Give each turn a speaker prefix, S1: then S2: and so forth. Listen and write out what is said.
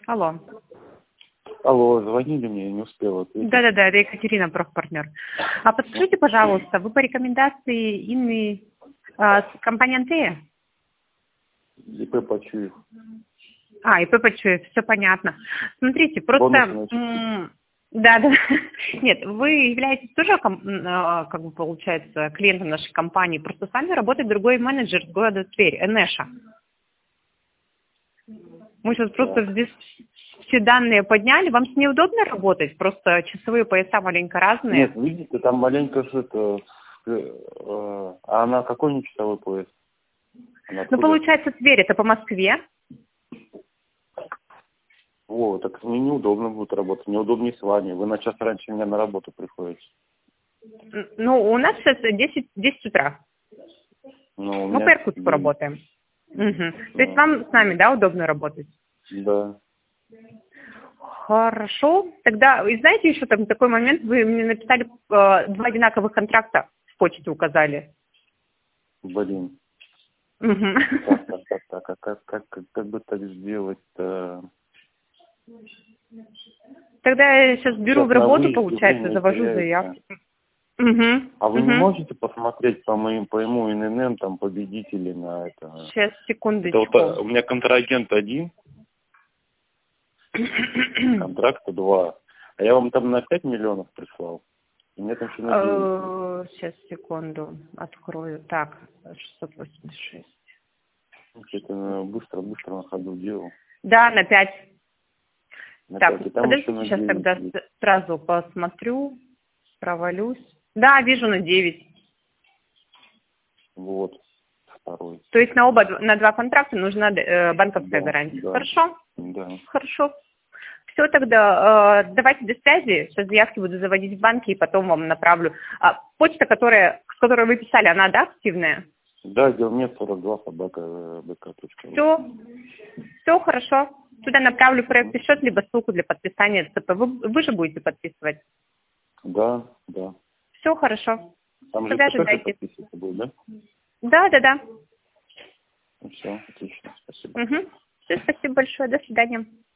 S1: Алло.
S2: Алло, звонили мне, я не успела ответить.
S1: Да-да-да, это Екатерина, профпартнер. А подскажите, пожалуйста, вы по рекомендации Инны с компании Антея?
S2: ИП Почуев.
S1: ИП Почуев, все понятно. Смотрите,
S2: Бонусные
S1: просто...
S2: очки.
S1: Да. Нет, вы являетесь тоже, как бы получается, клиентом нашей компании, просто с вами работает другой менеджер с города Тверь, Энеша. Мы сейчас просто здесь все данные подняли. Вам с ней удобно работать? Просто часовые пояса маленько разные.
S2: Нет, видите, там маленько это... А она какой у нее часовой пояс?
S1: Ну, получается, Тверь, это по Москве.
S2: О, так мне неудобно будет работать. Неудобнее с вами. Вы на час раньше меня на работу приходите.
S1: Ну, у нас сейчас 10 утра.
S2: Но у
S1: Мы
S2: меня
S1: по Иркутску работаем. То есть вам с нами, да, удобно работать?
S2: Да.
S1: Хорошо. Тогда, и знаете, еще там такой момент, вы мне написали 2 одинаковых контракта, в почте указали.
S2: Блин.
S1: Угу.
S2: Так. А как бы так сделать-то?
S1: Тогда я сейчас беру
S2: Сейчас
S1: в
S2: на
S1: работу,
S2: выезде
S1: получается,
S2: время
S1: завожу
S2: теряется.
S1: заявки. Угу.
S2: А вы не можете посмотреть по моему ННН там победителей на это?
S1: Сейчас,
S2: Это
S1: секундочку.
S2: вот, у меня контрагент 1, контракта 2. А я вам там на 5 миллионов прислал. И мне там еще на 9.
S1: Сейчас, секунду, открою. Так, 686.
S2: Это быстро на ходу делал.
S1: Да, на 5. Так,
S2: И там еще
S1: подождите,
S2: на
S1: сейчас
S2: 9
S1: тогда
S2: есть.
S1: сразу посмотрю, провалюсь. Да, вижу на 9.
S2: Вот, второй.
S1: То есть на 2 контракта нужна банковская
S2: Да,
S1: гарантия.
S2: да.
S1: Хорошо?
S2: Да.
S1: Хорошо. Все, тогда давайте до связи. Сейчас заявки буду заводить в банке и потом вам направлю. Почта, с которой вы писали, она, да, активная?
S2: Да, Делмет 42 собака.бк.ру.
S1: Все хорошо. Туда направлю проект счет, либо ссылку для подписания ЦП. Вы же будете подписывать?
S2: Да.
S1: Все хорошо.
S2: Там же
S1: Тогда
S2: ЦП
S1: ожидайте.
S2: подписываться будет,
S1: Да.
S2: да? Все, отлично, спасибо.
S1: Все, спасибо большое. До свидания.